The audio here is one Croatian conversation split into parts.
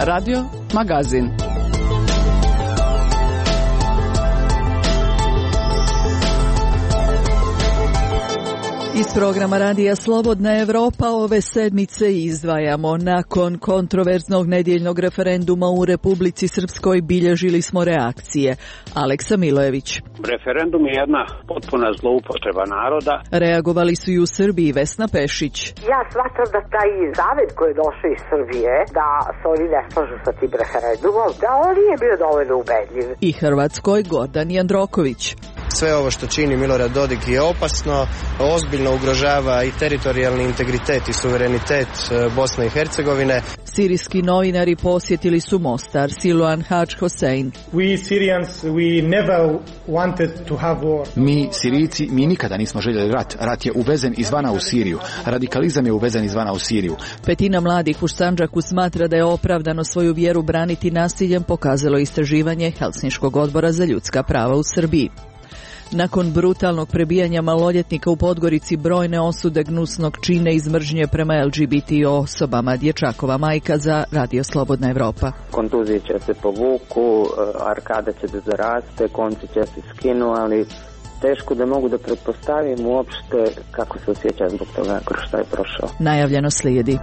Radio Magazin. Iz programa radija Slobodna Evropa ove sedmice izdvajamo. Nakon kontroverznog nedjeljnog referenduma u Republici Srpskoj bilježili smo reakcije. Aleksa Milojević. Referendum je jedna potpuna zloupotreba naroda. Reagovali su i u Srbiji. Vesna Pešić. Ja smatram da taj zavet koji je došao iz Srbije, da se oni ne slažu sa tim referendumom, da on nije bio dovoljno ubedljiv. I Hrvatskoj Gordan Jandroković. Sve ovo što čini Milorad Dodik je opasno, ozbiljno ugrožava i teritorijalni integritet i suverenitet Bosne i Hercegovine. Sirijski novinari posjetili su Mostar. Siluan Hadž Hosein. Mi Sirijci, mi nikada nismo željeli rat. Rat je uvezen izvana u Siriju. Radikalizam je uvezen izvana u Siriju. Petina mladih u Sandžaku smatra da je opravdano svoju vjeru braniti nasiljem, pokazalo istraživanje Helsinškog odbora za ljudska prava u Srbiji. Nakon brutalnog prebijanja maloljetnika u Podgorici, brojne osude gnusnog čina iz mržnje prema LGBT osobama. Dječakova majka za Radio Slobodna Evropa. Kontuzije će se povuku, arkada će da zaraste, konci će se skinu, ali teško da mogu da pretpostavim uopšte kako se osjeća zbog toga kroz šta je prošao. Najavljeno slijedi.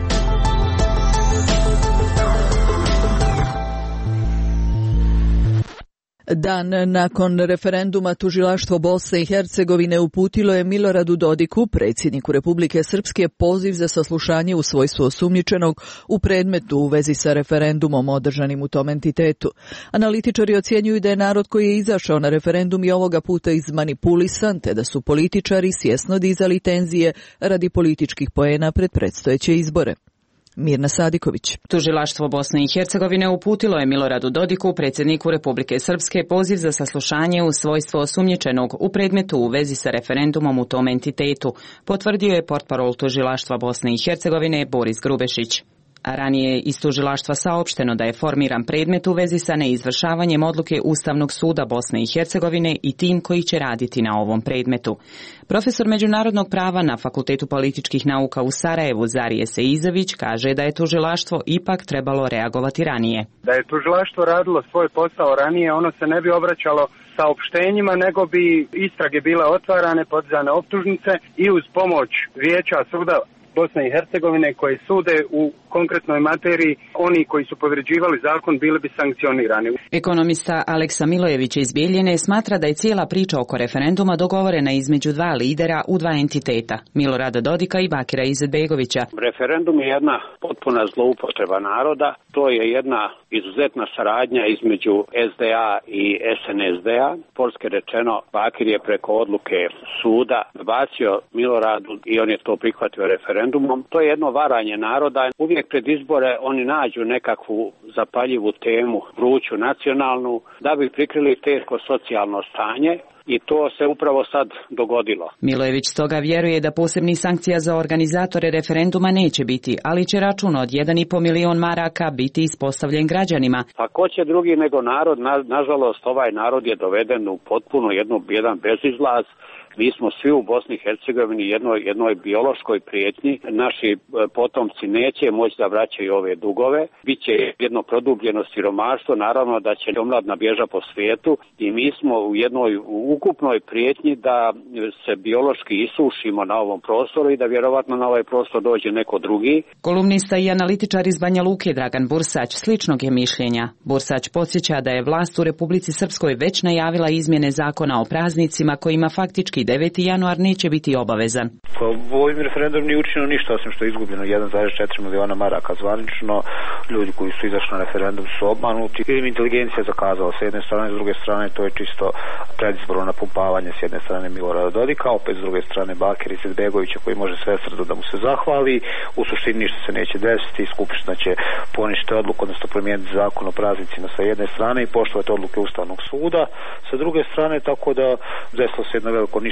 Dan nakon referenduma tužilaštvo Bosne i Hercegovine uputilo je Miloradu Dodiku, predsjedniku Republike Srpske, poziv za saslušanje u svojstvu osumnjičenog u predmetu u vezi sa referendumom održanim u tom entitetu. Analitičari ocjenjuju da je narod koji je izašao na referendum i ovoga puta izmanipulisan, te da su političari svjesno dizali tenzije radi političkih poena pred predstojeće izbore. Mirna Sadiković. Tužilaštvo Bosne i Hercegovine uputilo je Miloradu Dodiku, predsjedniku Republike Srpske, poziv za saslušanje u svojstvo osumnjičenog u predmetu u vezi sa referendumom u tom entitetu, potvrdio je portparol Tužilaštva Bosne i Hercegovine Boris Grubešić. A ranije je iz tužilaštva saopšteno da je formiran predmet u vezi sa neizvršavanjem odluke Ustavnog suda Bosne i Hercegovine i tim koji će raditi na ovom predmetu. Profesor međunarodnog prava na Fakultetu političkih nauka u Sarajevu Zarije Seizović kaže da je tužilaštvo ipak trebalo reagovati ranije. Da je tužilaštvo radilo svoj posao ranije, ono se ne bi obraćalo saopštenjima, nego bi istrage bile otvarane, podizane optužnice i uz pomoć Vijeća suda Bosne i Hercegovine koje sude u konkretnoj materiji, oni koji su povređivali zakon bili bi sankcionirani. Ekonomista Aleksa Milojević iz Bijeljine smatra da je cijela priča oko referenduma dogovorena između dva lidera u dva entiteta, Milorada Dodika i Bakira Izetbegovića. Referendum je jedna potpuna zloupotreba naroda, to je jedna izuzetna saradnja između SDA i SNSD-a. Polski rečeno, Bakir je preko odluke suda bacio Miloradu i on je to prihvatio referendumom. To je jedno varanje naroda. Uvijek pred izbore oni nađu nekakvu zapaljivu temu, vruću nacionalnu, da bi prikrili teško socijalno stanje. I to se upravo sad dogodilo. Milojević stoga vjeruje da posebnih sankcija za organizatore referenduma neće biti, ali će račun od 1,5 milion maraka biti ispostavljen građanima. Pa ko će drugi nego narod? Nažalost, ovaj narod je doveden u potpuno jedan bezizlaz. Mi smo svi u Bosni i Hercegovini jednoj biološkoj prijetnji. Naši potomci neće moći da vraćaju ove dugove. Biće jedno produbljeno siromaštvo, naravno da će omladna bježa po svijetu i mi smo u jednoj ukupnoj prijetnji da se biološki isušimo na ovom prostoru i da vjerovatno na ovaj prostor dođe neko drugi. Kolumnista i analitičar iz Banja Luke Dragan Bursać sličnog je mišljenja. Bursać podsjeća da je vlast u Republici Srpskoj već najavila izmjene zakona o praznicima kojima faktički 9. januar neće biti obavezan. Ovim referendum nije učinjeno ništa osim što je izgubljeno 1,4 miliona maraka zvanično. Ljudi koji su izašli na referendum su obmanuti. Inteligencija zakazala s jedne strane, s druge strane to je čisto predizborno napumpavanje s jedne strane Milorada Dodika, opet s druge strane Bakira Izetbegovića koji može sve srdo da mu se zahvali. U suštini ništa se neće desiti, Skupština će poništiti odluku, odnosno promijeniti zakon o praznicima sa jedne strane i poštovati odluke Ustavnog suda sa druge strane, tako da desilo se jedno veliko ništa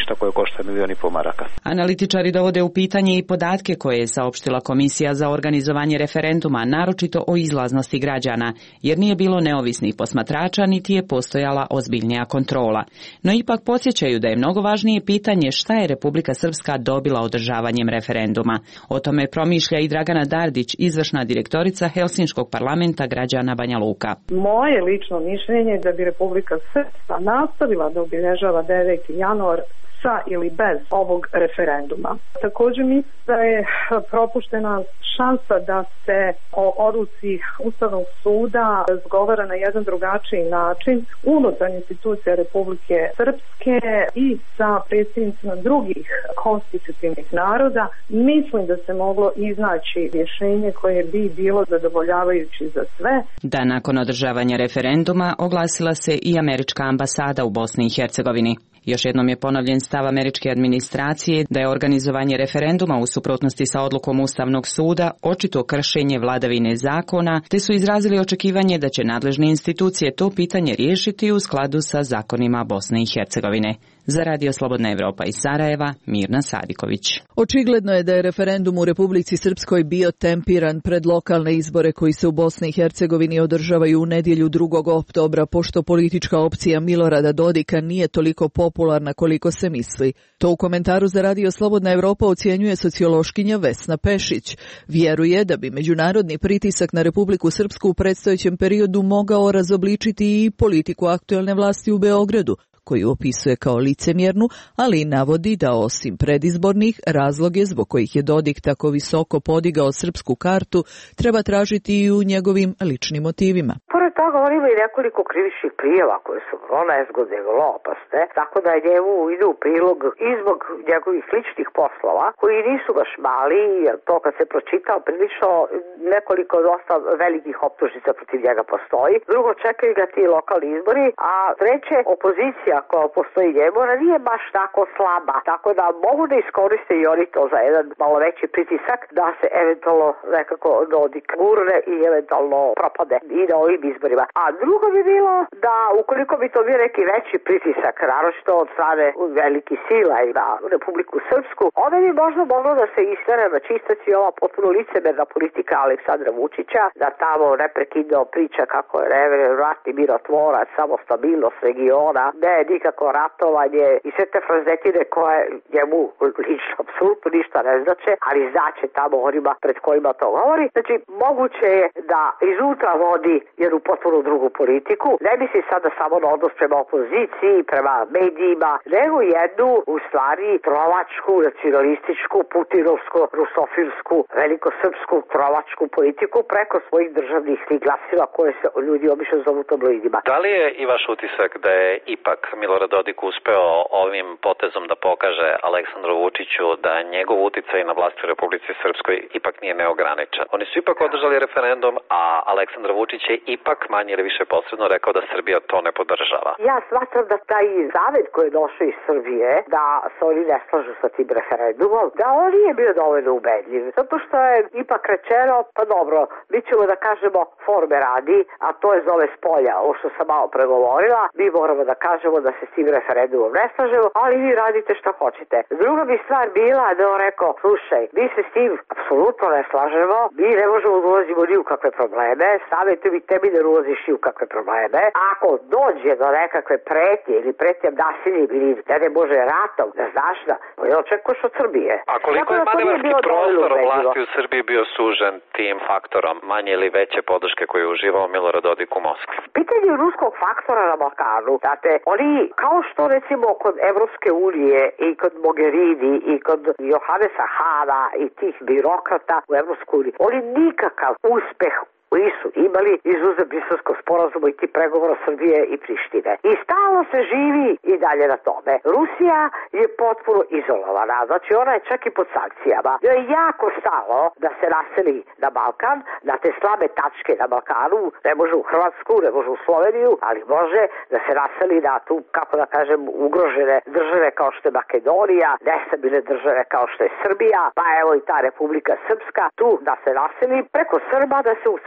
zemljišta koje košta 1,5 miliona maraka. Analitičari dovode u pitanje i podatke koje je saopštila Komisija za organizovanje referenduma, naročito o izlaznosti građana, jer nije bilo neovisnih posmatrača niti je postojala ozbiljnija kontrola. No ipak podsjećaju da je mnogo važnije pitanje šta je Republika Srpska dobila održavanjem referenduma. O tome promišlja i Dragana Dardić, izvršna direktorica Helsinškog parlamenta građana Banja Luka. Moje lično mišljenje je da bi Republika Srpska nastavila da obilježava 9. januar sa ili bez ovog referenduma. Također mislim da je propuštena šansa da se o odluci Ustavnog suda razgovara na jedan drugačiji način unutar institucija Republike Srpske i sa predsjednicima drugih konstitutivnih naroda. Mislim da se moglo iznaći rješenje koje bi bilo zadovoljavajuće za sve. Da nakon održavanja referenduma oglasila se i američka ambasada u Bosni i Hercegovini. Još jednom je ponovljen stav američke administracije da je organizovanje referenduma u suprotnosti sa odlukom Ustavnog suda očito kršenje vladavine zakona, te su izrazili očekivanje da će nadležne institucije to pitanje riješiti u skladu sa zakonima Bosne i Hercegovine. Za Radio Slobodna Evropa iz Sarajeva, Mirna Sadiković. Očigledno je da je referendum u Republici Srpskoj bio tempiran pred lokalne izbore koji se u Bosni i Hercegovini održavaju u nedjelju 2. oktobra, pošto politička opcija Milorada Dodika nije toliko popularna koliko se misli. To u komentaru za Radio Slobodna Evropa ocjenjuje sociološkinja Vesna Pešić. Vjeruje da bi međunarodni pritisak na Republiku Srpsku u predstojećem periodu mogao razobličiti i politiku aktuelne vlasti u Beogradu, koju opisuje kao licemjernu, ali navodi da osim predizbornih razloge zbog kojih je Dodik tako visoko podigao srpsku kartu treba tražiti i u njegovim ličnim motivima. Pored toga on ima i nekoliko krivičnih prijava koje su vrlo nezgodne, vrlo opasne, tako da njemu ide u prilog i zbog njegovih ličnih poslova koji nisu baš mali, jer to kad se pročitao prilično nekoliko dosta velikih optužnica protiv njega postoji. Drugo, čekaju ga ti lokalni izbori, a treće, opozicija koja postoji njemu, ona nije baš tako slaba, tako da mogu da iskoriste i oni to za jedan malo veći pritisak da se eventualno nekako Dodik gurne i eventualno propade i na ovim izborima. A drugo bi bilo da ukoliko bi to bio neki veći pritisak, naročito od strane velikih sila i na Republiku Srpsku, onda bi možda moglo da se istane na čistac i ova potpuno licemerna politika Aleksandra Vučića, da tamo neprekidno priča kako je ratni mirotvorac, samo stabilnost regiona, ne nikako ratovanje i sve te frazetine koje njemu lično apsolutno ništa ne znače, ali znače tamo onima pred kojima to govori. Znači, moguće je da iznutra vodi jednu potpuno drugu politiku. Ne misli sada samo na odnos prema opoziciji, prema medijima, nego jednu, u stvari, trovačku, nacionalističku, putinovsku, rusofilsku, velikosrpsku, trovačku politiku preko svojih državnih glasila koje se ljudi obično zovu tabloidima. Da li je i vaš utisak da je ipak Milorad Dodik uspeo ovim potezom da pokaže Aleksandru Vučiću da njegov uticaj na vlast u Republici Srpskoj ipak nije neograničen? Oni su ipak održali referendum, a Aleksandar Vučić je ipak manje ili više posredno rekao da Srbija to ne podržava. Ja smatram da taj zavet koji je došao iz Srbije, da se oni ne slažu sa tim referendumom, da on nije bio dovoljno ubedljiv. Zato što je ipak rečeno, pa dobro, mi ćemo da kažemo forme radi, a to je zove spolja, ovo što sam malo pregovorila, mi moramo da kažemo da se s tim referendumom ne slažemo, ali vi radite što hoćete. Druga bi stvar bila da on rekao, slušaj, mi se s tim apsolutno ne slažemo, mi ne možemo da ulazimo ni u kakve probleme, savjetujem i tebi da ulaziš ni u kakve probleme. Ako dođe do nekakve pretnje ili pretnjem nasiljem ili ne može ratom, ne znaš da, je očekuješ od Srbije. A koliko je manevarski prostor vlasti u Srbiji bio sužen tim faktorom manje ili veće podrške koju je uživao Milorad Dodik u Moskvi? Pitanje ruskog faktora na Balkanu, znate, oni kao što recimo kod Evropske unije i kod Mogherini i kod Johannesa Hana i tih birokrata u Evropskoj uniji, oni nikakav uspeh nisu imali izuzev Briselskog sporazuma i ti pregovora Srbije i Prištine. I stalno se živi i dalje na tome. Rusija je potpuno izolovana, znači ona je čak i pod sankcijama. Joj je jako stalo da se naseli na Balkan, na te slabe tačke na Balkanu, ne može u Hrvatsku, ne može u Sloveniju, ali može da se naseli na tu, kako da kažem, ugrožene države kao što je Makedonija, nestabilne države kao što je Srbija, pa evo i ta Republika Srpska, tu da se naseli preko Srba da se u stvari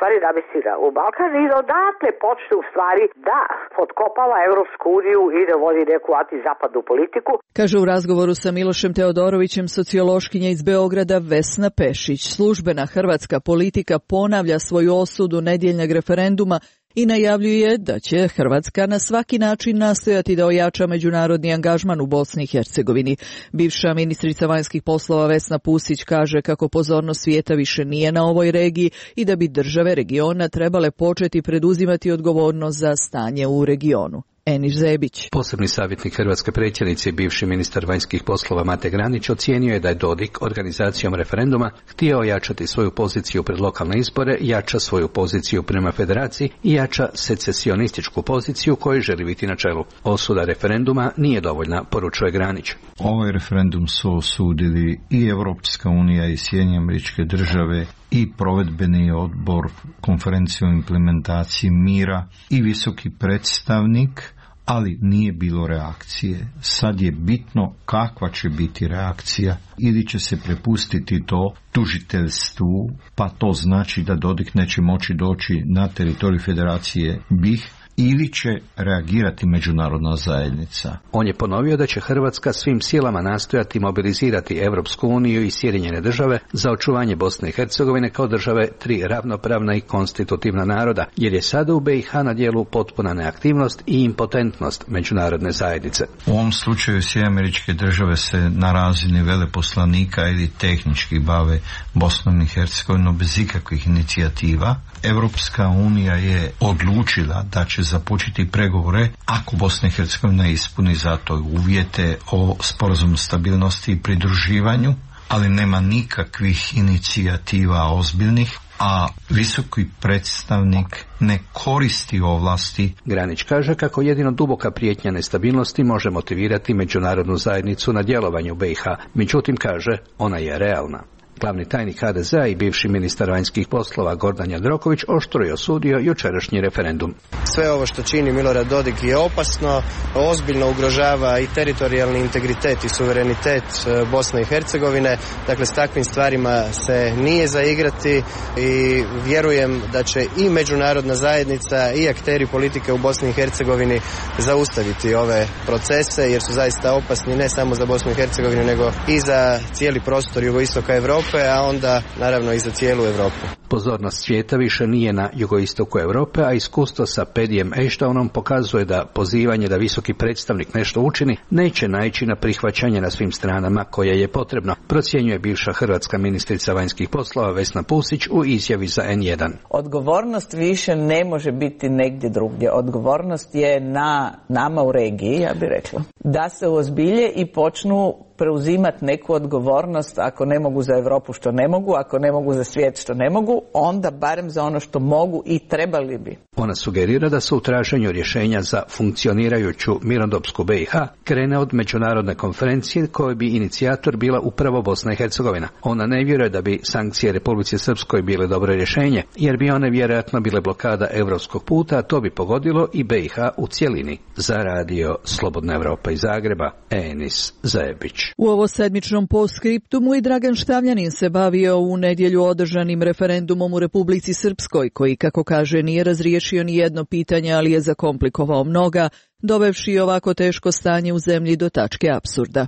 stvari namestira u Balkan i odatle počne u stvari da potkopava Evropsku uniju i da vodi neku antizapadnu politiku. Kaže u razgovoru sa Milošem Teodorovićem sociološkinja iz Beograda Vesna Pešić. Službena hrvatska politika ponavlja svoju osudu nedjeljnog referenduma i najavljuje da će Hrvatska na svaki način nastojati da ojača međunarodni angažman u Bosni i Hercegovini. Bivša ministrica vanjskih poslova Vesna Pusić kaže kako pozornost svijeta više nije na ovoj regiji i da bi države regiona trebale početi preduzimati odgovornost za stanje u regionu. Eniš Zebić. Posebni savjetnik hrvatske predsjednice i bivši ministar vanjskih poslova Mate Granić ocijenio je da je Dodik organizacijom referenduma htio ojačati svoju poziciju pred lokalne izbore, jača svoju poziciju prema federaciji i jača secesionističku poziciju koju želi biti na čelu. Osuda referenduma nije dovoljna, poručuje Granić. Ovaj referendum su osudili i Europska unija i Sjedinjene Američke Države i provedbeni odbor konferencije o implementaciji mira i visoki predstavnik, ali nije bilo reakcije. Sad je bitno kakva će biti reakcija. Ili će se prepustiti to tužiteljstvu, pa to znači da Dodik neće moći doći na teritorij Federacije BiH, ili će reagirati međunarodna zajednica. On je ponovio da će Hrvatska svim silama nastojati mobilizirati Europsku uniju i Sjedinjene Države za očuvanje Bosne i Hercegovine kao države tri ravnopravna i konstitutivna naroda, jer je sada u BiH na djelu potpuna neaktivnost i impotentnost međunarodne zajednice. U ovom slučaju Sjedinjene Američke Države se na razini veleposlanika ili tehnički bave Bosnom i Hercegovinom bez ikakvih inicijativa. Europska unija je odlučila da će započeti pregovore ako Bosna i Hercegovina ispuni za to uvjete o sporazumu stabilnosti i pridruživanju, ali nema nikakvih inicijativa ozbiljnih, a visoki predstavnik ne koristi ovlasti. Granić kaže kako jedino duboka prijetnja nestabilnosti može motivirati međunarodnu zajednicu na djelovanju BiH, međutim kaže ona je realna. Glavni tajnik HDZ-a i bivši ministar vanjskih poslova Gordan Jandroković oštro je osudio jučerašnji referendum. Sve ovo što čini Milorad Dodik je opasno, ozbiljno ugrožava i teritorijalni integritet i suverenitet Bosne i Hercegovine. Dakle, s takvim stvarima se nije za igrati i vjerujem da će i međunarodna zajednica i akteri politike u Bosni i Hercegovini zaustaviti ove procese jer su zaista opasni ne samo za Bosnu i Hercegovinu nego i za cijeli prostor jugoistoka Europe, a onda naravno i za cijelu Europu. Pozornost svijeta više nije na jugoistoku Europe, a iskustvo sa Pedijem Ashtonom pokazuje da pozivanje da visoki predstavnik nešto učini neće naići na prihvaćanje na svim stranama koje je potrebno, procjenjuje bivša hrvatska ministrica vanjskih poslova Vesna Pusić u izjavi za N1. Odgovornost više ne može biti negdje drugdje. Odgovornost je na nama u regiji, ja bih rekla, da se uozbilje i počnu preuzimati neku odgovornost, ako ne mogu za Europu što ne mogu, ako ne mogu za svijet što ne mogu, onda barem za ono što mogu i trebali bi. Ona sugerira da se u traženju rješenja za funkcionirajuću mirnodopsku BiH krene od međunarodne konferencije koje bi inicijator bila upravo Bosna i Hercegovina. Ona ne vjeruje da bi sankcije Republici Srpskoj bile dobro rješenje, jer bi one vjerojatno bile blokada europskog puta, a to bi pogodilo i BiH u cjelini. Za radio Slobodna Europa iz Zagreba, Enis Zajebić. U ovo sedmičnom postskriptumu i Dragan Štavljanin se bavio u nedjelju održanim referendumom u Republici Srpskoj, koji, kako kaže, nije razriješio ni jedno pitanje, ali je zakomplikovao mnoga, dovevši ovako teško stanje u zemlji do tačke apsurda.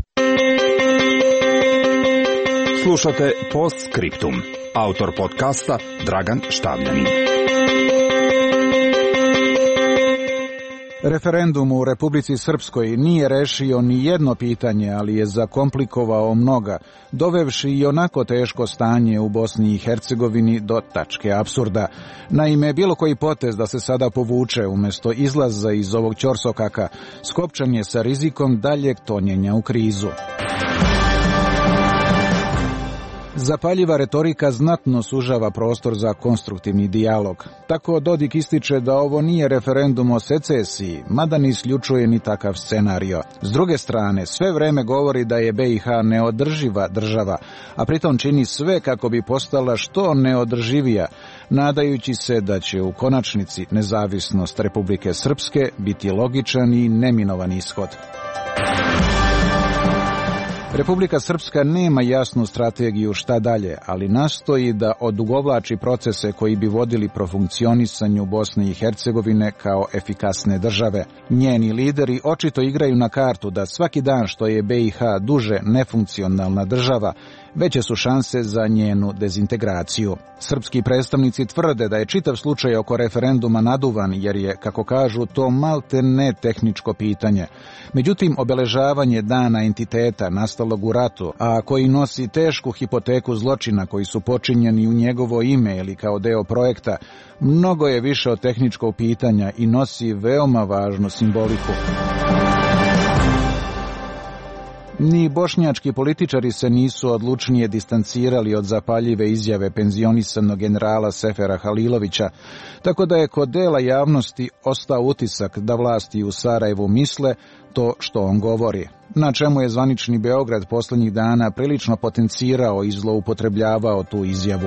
Slušate Postskriptum. Autor podcasta Dragan Štavljanin. Referendum u Republici Srpskoj nije rešio ni jedno pitanje, ali je zakomplikovao mnoga, dovevši i onako teško stanje u Bosni i Hercegovini do tačke apsurda. Naime, bilo koji potez da se sada povuče umjesto izlaza iz ovog ćorsokaka, skopčan je sa rizikom daljeg tonjenja u krizu. Zapaljiva retorika znatno sužava prostor za konstruktivni dijalog. Tako Dodik ističe da ovo nije referendum o secesiji, mada ne isključuje ni takav scenario. S druge strane, sve vreme govori da je BiH neodrživa država, a pritom čini sve kako bi postala što neodrživija, nadajući se da će u konačnici nezavisnost Republike Srpske biti logičan i neminovan ishod. Republika Srpska nema jasnu strategiju šta dalje, ali nastoji da odugovlači procese koji bi vodili profunkcionisanju Bosne i Hercegovine kao efikasne države. Njeni lideri očito igraju na kartu da svaki dan što je BiH duže nefunkcionalna država, veće su šanse za njenu dezintegraciju. Srpski predstavnici tvrde da je čitav slučaj oko referenduma naduvan, jer je, kako kažu, to malte ne tehničko pitanje. Međutim, obeležavanje dana entiteta nastalog u ratu, a koji nosi tešku hipoteku zločina koji su počinjeni u njegovo ime ili kao deo projekta, mnogo je više od tehničkog pitanja i nosi veoma važnu simboliku. Ni bošnjački političari se nisu odlučnije distancirali od zapaljive izjave penzionisanog generala Sefera Halilovića, tako da je kod dela javnosti ostao utisak da vlasti u Sarajevu misle to što on govori, na čemu je zvanični Beograd posljednjih dana prilično potencirao i zloupotrebljavao tu izjavu.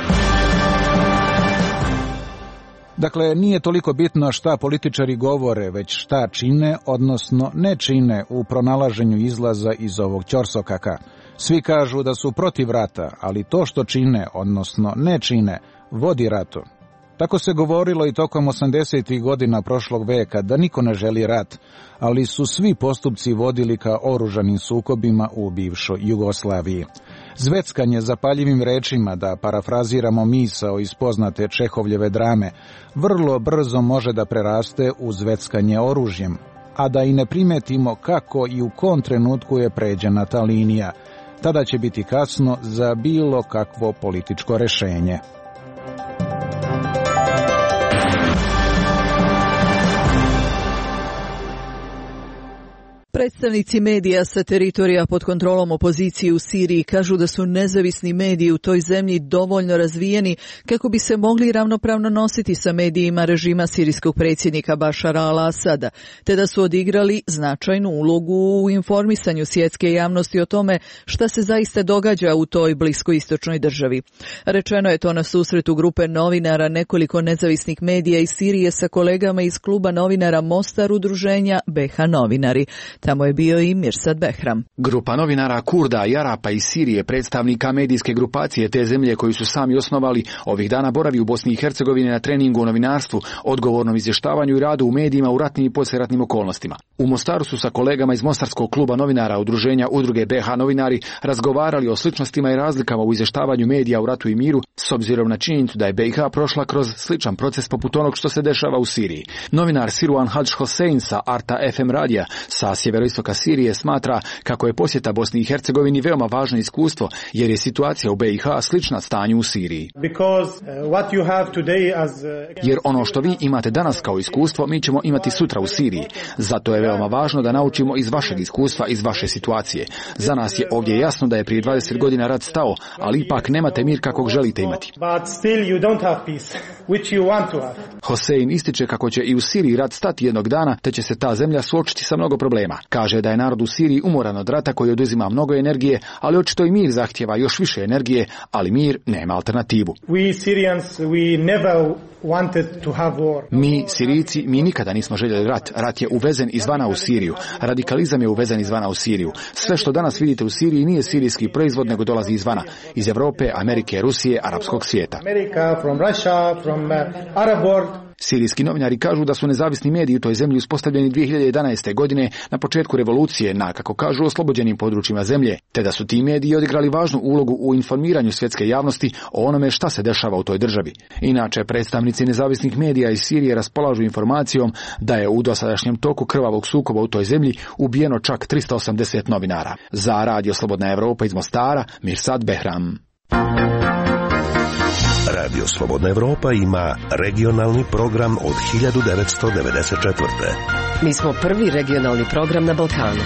Dakle, nije toliko bitno šta političari govore, već šta čine, odnosno ne čine u pronalaženju izlaza iz ovog ćorsokaka. Svi kažu da su protiv rata, ali to što čine, odnosno ne čine, vodi ratu. Tako se govorilo i tokom 80. godina prošlog veka da niko ne želi rat, ali su svi postupci vodili ka oružanim sukobima u bivšoj Jugoslaviji. Zveckanje zapaljivim rečima, da parafraziramo misao iz poznate Čehovljeve drame, vrlo brzo može da preraste u zveckanje oružjem, a da i ne primetimo kako i u kom trenutku je pređena ta linija. Tada će biti kasno za bilo kakvo političko rešenje. Predstavnici medija sa teritorija pod kontrolom opozicije u Siriji kažu da su nezavisni mediji u toj zemlji dovoljno razvijeni kako bi se mogli ravnopravno nositi sa medijima režima sirijskog predsjednika Bašara al-Asada, te da su odigrali značajnu ulogu u informisanju svjetske javnosti o tome šta se zaista događa u toj bliskoistočnoj državi. Rečeno je to na susretu grupe novinara nekoliko nezavisnih medija iz Sirije sa kolegama iz kluba novinara Mostar udruženja BiH Novinari. Tamo je bio i Mirsad Behram. Grupa novinara Kurda i Arapa iz Sirije, predstavnika medijske grupacije te zemlje koju su sami osnovali, ovih dana boravi u Bosni i Hercegovini na treningu o novinarstvu, odgovornom izvještavanju i radu u medijima u ratnim i poslijeratnim okolnostima. U Mostaru su sa kolegama iz Mostarskog kluba novinara udruženja Udruge BiH Novinari razgovarali o sličnostima i razlikama u izvještavanju medija u ratu i miru, s obzirom na činjenicu da je BiH prošla kroz sličan proces poput onog što se dešava u Siriji. Novinar Siruan Hadž Hosein sa Arta FM radija sa sjeveroistoka Sirije smatra kako je posjeta Bosni i Hercegovini veoma važno iskustvo, jer je situacija u BiH slična stanju u Siriji. Jer ono što vi imate danas kao iskustvo, mi ćemo imati sutra u Siriji. Zato je veoma važno da naučimo iz vašeg iskustva, iz vaše situacije. Za nas je ovdje jasno da je prije 20 godina rat stao, ali ipak nemate mir kakvog želite imati. Hosein ističe kako će i u Siriji rat stati jednog dana, te će se ta zemlja suočiti sa mnogo problema. Kaže da je narod u Siriji umoran od rata koji oduzima mnogo energije, ali očito i mir zahtjeva još više energije, ali mir nema alternativu. Mi, Sirijci, mi nikada nismo željeli rat. Rat je uvezen izvana u Siriju. Radikalizam je uvezen izvana u Siriju. Sve što danas vidite u Siriji nije sirijski proizvod, nego dolazi izvana. Iz Europe, Amerike, Rusije, arapskog svijeta. Sirijski novinari kažu da su nezavisni mediji u toj zemlji uspostavljeni 2011. godine na početku revolucije na, kako kažu, oslobođenim područjima zemlje, te da su ti mediji odigrali važnu ulogu u informiranju svjetske javnosti o onome šta se dešava u toj državi. Inače, predstavnici nezavisnih medija iz Sirije raspolažu informacijom da je u dosadašnjem toku krvavog sukoba u toj zemlji ubijeno čak 380 novinara. Za Radio Slobodna Evropa iz Mostara, Mirsad Behram. Radio Slobodna Evropa ima regionalni program od 1994. Mi smo prvi regionalni program na Balkanu.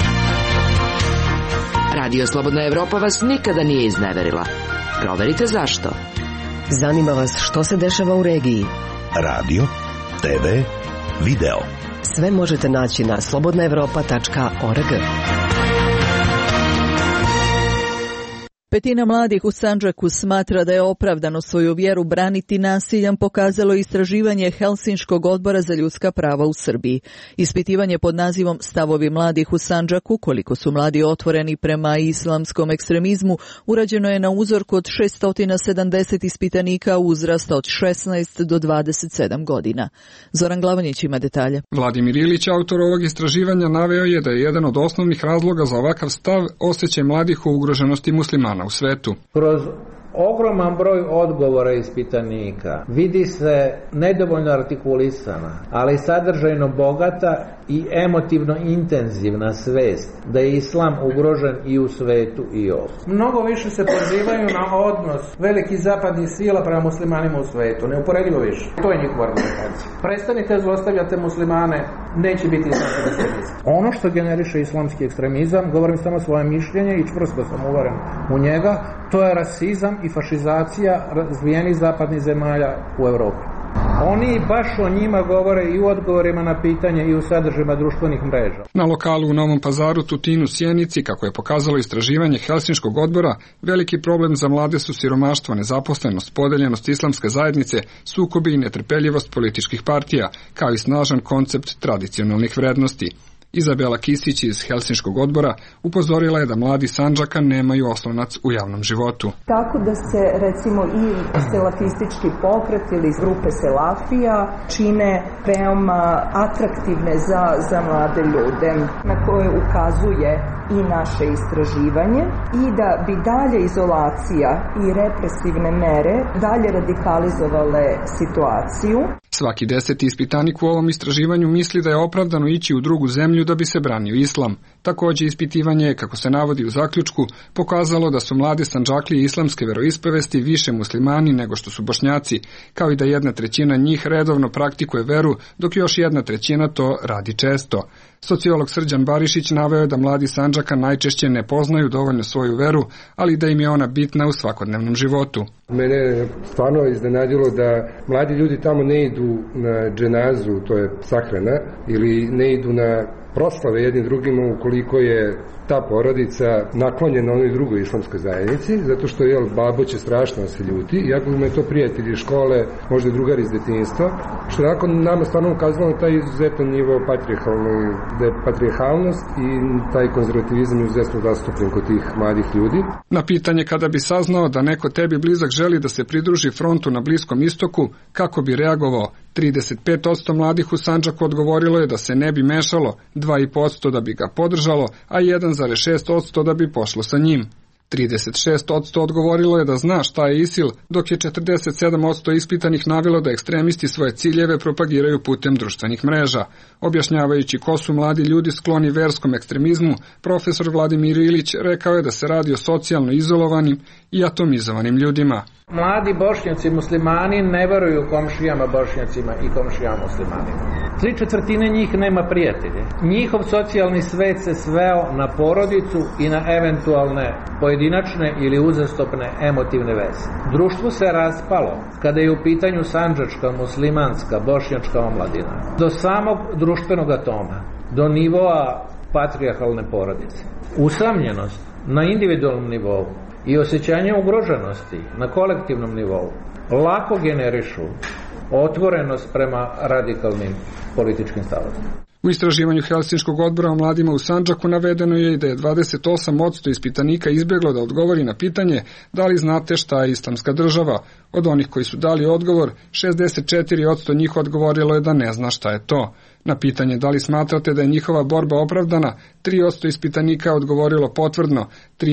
Radio Slobodna Evropa vas nikada nije izneverila. Proverite zašto. Zanima vas što se dešava u regiji. Radio, TV, video. Sve možete naći na slobodnaevropa.org. Petina mladih u Sandžaku smatra da je opravdano svoju vjeru braniti nasiljem, pokazalo istraživanje Helsinškog odbora za ljudska prava u Srbiji. Ispitivanje pod nazivom Stavovi mladih u Sandžaku, koliko su mladi otvoreni prema islamskom ekstremizmu, urađeno je na uzorku od 670 ispitanika uzrasta od 16 do 27 godina. Zoran Glavonjić ima detalje. Vladimir Ilić, autor ovog istraživanja, naveo je da je jedan od osnovnih razloga za ovakav stav osjećaj mladih o ugroženosti muslimana u svetu. Kroz ogroman broj odgovora ispitanika vidi se nedovoljno artikulisana, ali sadržajno bogata i emotivno intenzivna svest da je islam ugrožen i u svetu i ovdje. Mnogo više se pozivaju na odnos velikih zapadnih sila prema muslimanima u svetu, neuporedivo više. To je njihova argumentacija. Prestanite zlostavljati muslimane, neće biti islamski ekstremizam. Ono što generiše islamski ekstremizam, govorim samo svoje mišljenje i čvrsto sam uveren u njega, to je rasizam i fašizacija razvijenih zapadnih zemalja u Evropi. Oni baš o njima govore i u odgovorima na pitanje i u sadržajima društvenih mreža. Na lokalu u Novom Pazaru, Tutinu, Sjenici, kako je pokazalo istraživanje Helsinškog odbora, veliki problem za mlade su siromaštvo, nezaposlenost, podeljenost islamske zajednice, sukobi i netrpeljivost političkih partija, kao i snažan koncept tradicionalnih vrednosti. Izabela Kisić iz Helsinškog odbora upozorila je da mladi Sandžaka nemaju oslonac u javnom životu. Tako da se recimo i selafistički pokret ili grupe selafija čine veoma atraktivne za mlade ljude na koje ukazuje i naše istraživanje i da bi dalje izolacija i represivne mere dalje radikalizovale situaciju. Svaki 10. ispitanik u ovom istraživanju misli da je opravdano ići u drugu zemlju da bi se branio islam. Također ispitivanje je, kako se navodi u zaključku, pokazalo da su mlade Sandžaklije islamske veroispovesti više muslimani nego što su Bošnjaci, kao i da 1/3 njih redovno praktikuje veru, dok još 1/3 to radi često. Sociolog Srđan Barišić naveo je da mladi Sandžaka najčešće ne poznaju dovoljno svoju veru, ali da im je ona bitna u svakodnevnom životu. Mene je stvarno iznenadilo da mladi ljudi tamo ne idu na dženazu, to je sahrana, ili ne idu na proslave jednim drugima ukoliko je ta porodica naklonjena onoj drugoj islamskoj zajednici, zato što babo će strašno se ljuti, iako ima to prijatelji škole, možda drugari iz detinjstva, što je nakon nama stvarno ukazalo na taj izuzetan nivo da je patrijarhalnost i taj konzervativizam izuzetno zastupljen kod tih mladih ljudi. Na pitanje kada bi saznao da neko tebi blizak želi da se pridruži frontu na Bliskom istoku, kako bi reagovao, 35% mladih u Sandžaku odgovorilo je da se ne bi mešalo, 2,5% da bi ga podržalo, a 1,6% da bi pošlo sa njim. 36% odgovorilo je da zna šta je ISIL, dok je 47% ispitanih navelo da ekstremisti svoje ciljeve propagiraju putem društvenih mreža. Objašnjavajući ko su mladi ljudi skloni verskom ekstremizmu, profesor Vladimir Ilić rekao je da se radi o socijalno izolovanim i atomizovanim ljudima. Mladi Bošnjaci muslimani ne veruju komšijama Bošnjacima i komšijama muslimanima. 3/4 njih nema prijatelje. Njihov socijalni svet se sveo na porodicu i na eventualne pojedinačne ili uzastopne emotivne veze. Društvo se raspalo kada je u pitanju sandžačka, muslimanska, bošnjačka omladina. Do samog društvenog atoma, do nivoa patrijarhalne porodice. Usamljenost na individualnom nivou i osjećanje ugroženosti na kolektivnom nivou lako generišu otvorenost prema radikalnim političkim stavovima. U istraživanju Helsinškog odbora o mladima u Sandžaku navedeno je i da je 28% ispitanika izbjeglo da odgovori na pitanje da li znate šta je islamska država. Od onih koji su dali odgovor, 64% njih odgovorilo je da ne zna šta je to. Na pitanje da li smatrate da je njihova borba opravdana, 3% ispitanika je odgovorilo potvrdno,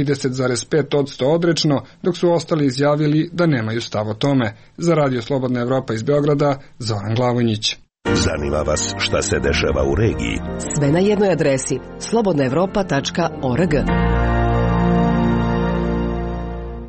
30,5% odrečno, dok su ostali izjavili da nemaju stav o tome. Za Radio Slobodna Evropa iz Beograda, Zoran Glavonjić. Zanima vas šta se dešava u regiji? Sve na jednoj adresi slobodnaevropa.org.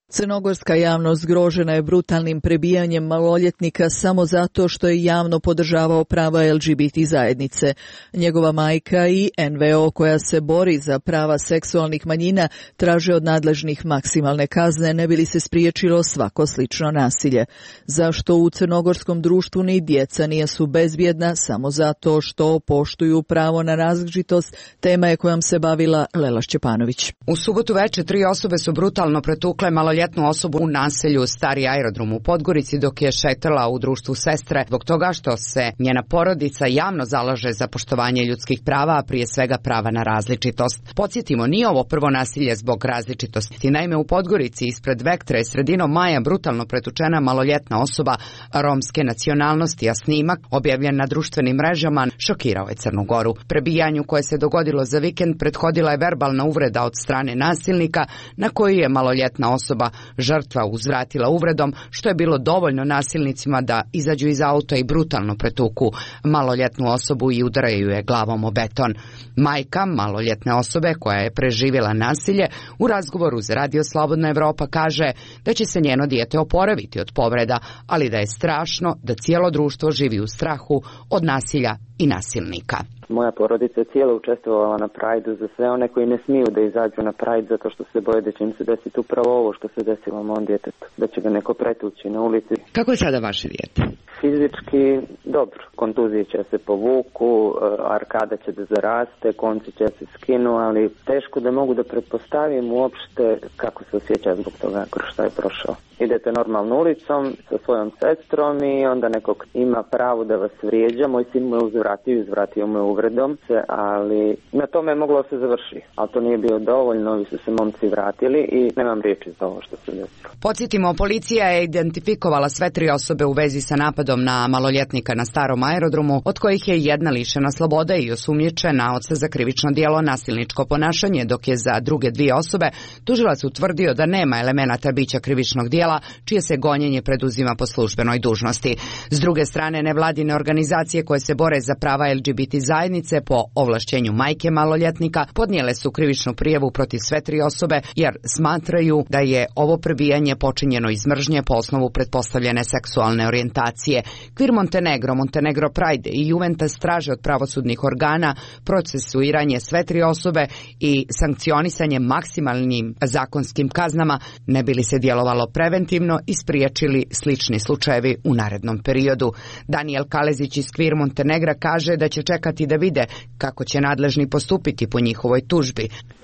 Crnogorska javnost zgrožena je brutalnim prebijanjem maloljetnika samo zato što je javno podržavao prava LGBT zajednice. Njegova majka i NVO koja se bori za prava seksualnih manjina traže od nadležnih maksimalne kazne ne bi li se spriječilo svako slično nasilje. Zašto u crnogorskom društvu ni djeca nisu bezbjedna samo zato što poštuju pravo na različitost, tema je kojom se bavila Lela Šćepanović. U subotu veče 3 osobe su brutalno pretukle maloljetnu osobu u naselju Stari aerodrom u Podgorici dok je šetala u društvu sestre zbog toga što se njena porodica javno zalaže za poštovanje ljudskih prava, a prije svega prava na različitost. Podsjetimo, nije ovo prvo nasilje zbog različitosti. Naime, u Podgorici ispred Vektre je sredinom maja brutalno pretučena maloljetna osoba romske nacionalnosti, a snimak objavljen na društvenim mrežama šokirao je Crnu Goru. Prebijanju koje se dogodilo za vikend prethodila je verbalna uvreda od strane nasilnika na koju je maloljetna osoba žrtva uzvratila uvredom, što je bilo dovoljno nasilnicima da izađu iz auta i brutalno pretuku maloljetnu osobu i udaraju je glavom o beton. Majka maloljetne osobe koja je preživjela nasilje u razgovoru za Radio Slobodna Evropa kaže da će se njeno dijete oporaviti od povreda, ali da je strašno da cijelo društvo živi u strahu od nasilja i nasilnika. Moja porodica je cijelo učestvovala na Prajdu za sve one koji ne smiju da izađu na Pride zato što se boje da će im se desiti upravo ovo što se desilo mom djetetu, da će ga neko pretući na ulici. Kako je sada vaše dijete? Fizički dobro, kontuzije će se povuku, arkada će da zaraste, konci će se skinu, ali teško da mogu da pretpostavim uopšte kako se osjeća zbog toga kroz što je prošao. Idete normalno ulicom sa svojom sestrom i onda nekog ima pravo da vas vrijeđa. Moj sin mu je uzvratio mu je uvredom, ali na tome je moglo se završiti. Ali to nije bilo dovoljno, ovi su se momci vratili i nemam riječi za ovo što se desilo. Podsjetimo, policija je identifikovala sve 3 osobe u vezi sa napadom na maloljetnika na Starom aerodromu, od kojih je jedna lišena slobode i osumnjičena za krivično djelo nasilničko ponašanje, dok je za druge 2 osobe tužilac utvrdio da nema elemenata bića krivičnog djela, čije se gonjenje preduzima po službenoj dužnosti. S druge strane, nevladine organizacije koje se bore za prava LGBT zajednice po ovlašćenju majke maloljetnika podnijele su krivičnu prijavu protiv sve 3 osobe jer smatraju da je ovo prebijanje počinjeno iz mržnje po osnovu pretpostavljene seksualne orijentacije. Queer Montenegro, Montenegro Pride i Juventus traže od pravosudnih organa procesuiranje sve 3 osobe i sankcionisanje maksimalnim zakonskim kaznama, ne bi li se djelovalo preventivno i spriječili slični slučajevi u narednom periodu. Daniel Kalezić iz Queer Montenegra kaže da će čekati da vide kako će nadležni postupiti po njihovoj tužbi.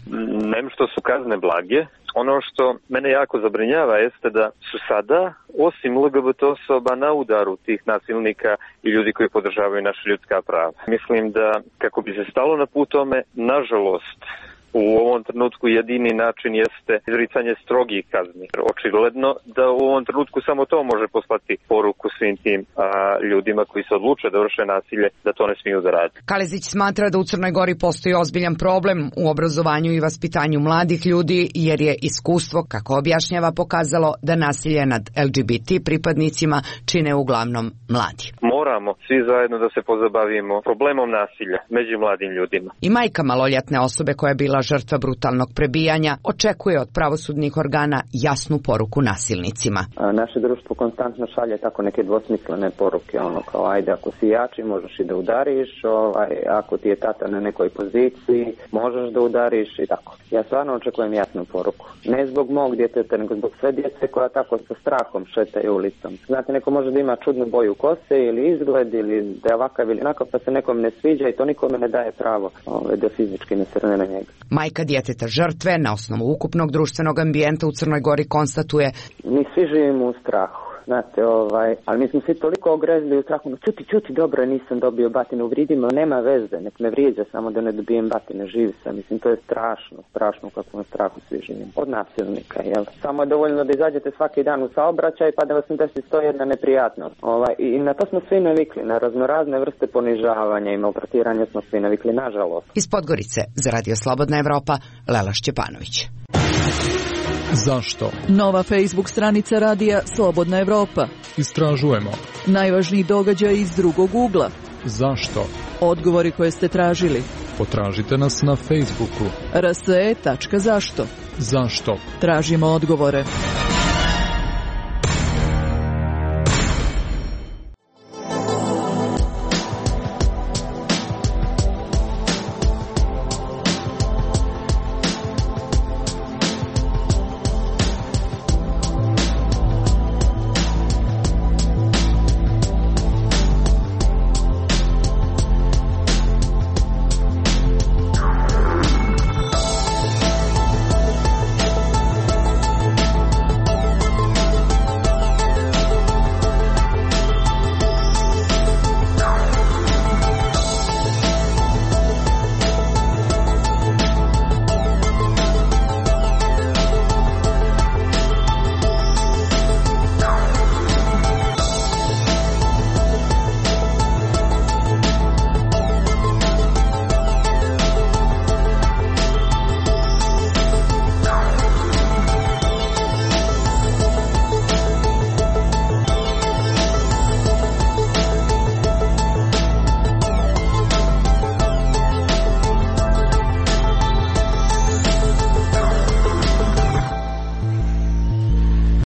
Nem što su kazne blage. Ono što mene jako zabrinjava jeste da su sada, osim LGBT osoba, na udaru tih nasilnika i ljudi koji podržavaju naše ljudska prava. Mislim da kako bi se stalo na put tome, nažalost, u ovom trenutku jedini način jeste izricanje strogih kazni. Očigledno da u ovom trenutku samo to može poslati poruku svim tim ljudima koji se odluče da vrše nasilje, da to ne smiju da rade. Kalezić smatra da u Crnoj Gori postoji ozbiljan problem u obrazovanju i vaspitanju mladih ljudi, jer je iskustvo, kako objašnjava, pokazalo da nasilje nad LGBT pripadnicima čine uglavnom mladi. Moramo svi zajedno da se pozabavimo problemom nasilja među mladim ljudima. I majka maloljetne osobe koja je bila žrtva brutalnog prebijanja očekuje od pravosudnih organa jasnu poruku nasilnicima. Naše društvo konstantno šalje tako neke dvosmislene poruke, kao ajde ako si jači možeš i da udariš, ako ti je tata na nekoj poziciji možeš da udariš i tako. Ja stvarno očekujem jasnu poruku. Ne zbog mog djeteta, nego zbog sve djece koja tako sa strahom šetaju ulicom. Znate, neko može da ima čudnu boju kose ili izgled ili da je ovakav ili onakav, pa se nekom ne sviđa i to nikome ne daje pravo da fizički ne srne na njega. Majka djeteta žrtve na osnovu ukupnog društvenog ambijenta u Crnoj Gori konstatuje: mi svi živimo u strahu. Znate, ali mi smo svi toliko ogrezli u strahu, no čuti, dobro, nisam dobio batine, uvridimo, nema veze, nek me vrijeđa samo da ne dobijem batine, živi sam, mislim, to je strašno kako na strahu svi živimo. Od nasilnika, jel? Samo je dovoljno da izađete svaki dan u saobraćaj pa da vas ne desi 101 neprijatnost. I na to smo svi navikli, na raznorazne vrste ponižavanja i maltretiranja smo svi navikli, nažalost. Iz Podgorice, za Radio Slobodna Evropa, Lela Šćepanović. Zašto? Nova Facebook stranica radija Slobodna Evropa. Istražujemo. Najvažniji događaj iz drugog ugla. Zašto? Odgovori koje ste tražili. Potražite nas na Facebooku. rse.zašto. Zašto? Tražimo odgovore.